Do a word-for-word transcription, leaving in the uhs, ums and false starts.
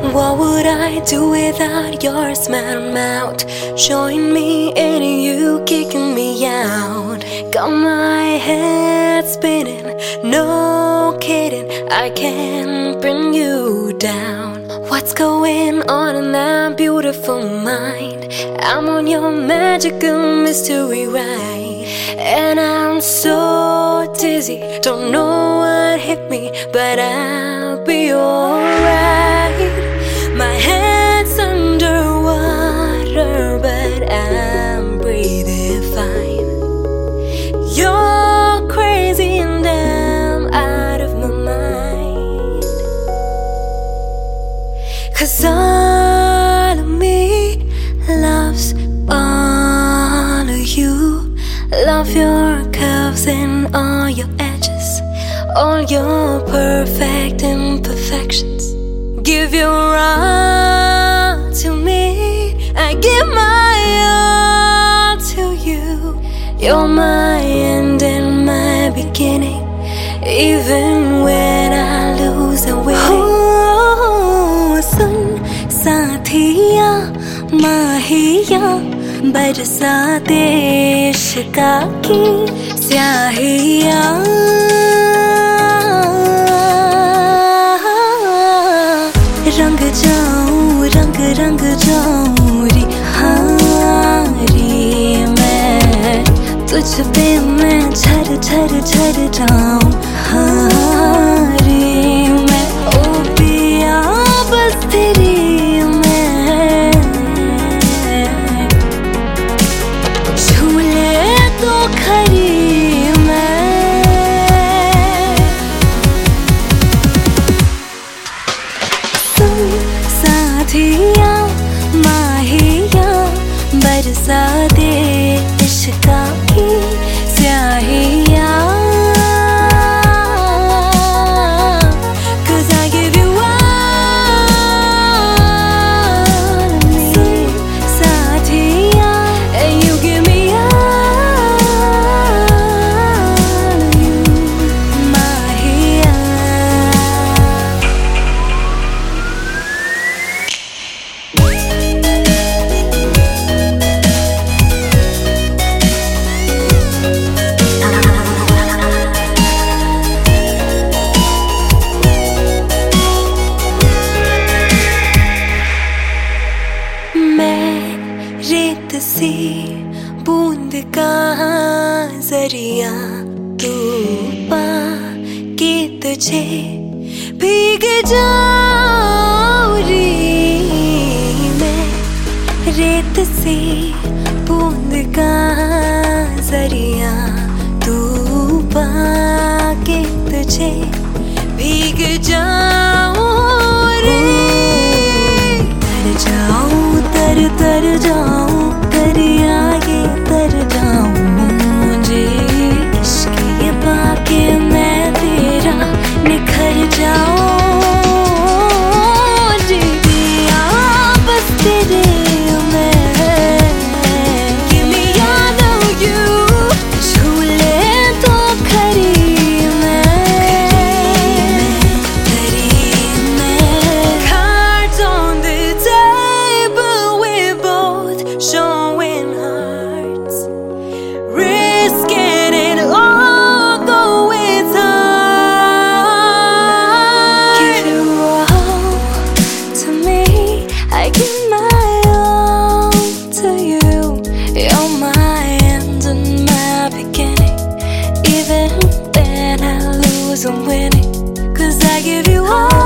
What would I do without your smile mouth? Showing me in you, kicking me out. Got my head spinning, no kidding, I can't bring you down. What's going on in that beautiful mind? I'm on your magical mystery ride, and I'm so dizzy, don't know what hit me, but I'll be alright. My head's underwater, but I'm breathing fine. You're crazy and I'm out of my mind. 'Cause all of me loves all of you. Love your curves and all your edges, all your perfect imperfections. Give your all to me, I give my all to you. You're my end and my beginning, even when I lose and win. Oh, sun, साथिया, माहिया, बरसाते इश्क़ा की स्याहिया. रंग जाऊं, रंग रंग जाऊं री हारी मैं, तुझ पे मैं झर झर झर जाऊं हारी मैं. ओ पिया बस तेरी मैं, झूले तो खरी मैं. साथिया, माहिया, बरसाते इश्क़ा की स्याहिया. Cause I give you all of me, Saathiya, and you give me all of you, माहिया. रेत सी बूंद का जरिया, तू पाके तुझे भीग जाऊं री मैं. रेत सी बूंद का जरिया, तू पाके तुझे भीग जाऊं रे. तर जाऊं, तर तर जाऊं, दरिया ये तर जाऊं मुझे. इश्क़ ये पाके मैं तेरा निखर जाऊं जी. दिया बस तेरे मैं, give me all of you, झूले तो खरी मैं, खरी मैं. Cards on the table, we're both showing hearts, risking it all though it's hard. Give your all to me, I give my all to you. You're my end and my beginning, even then I lose and winning. 'Cause I give you all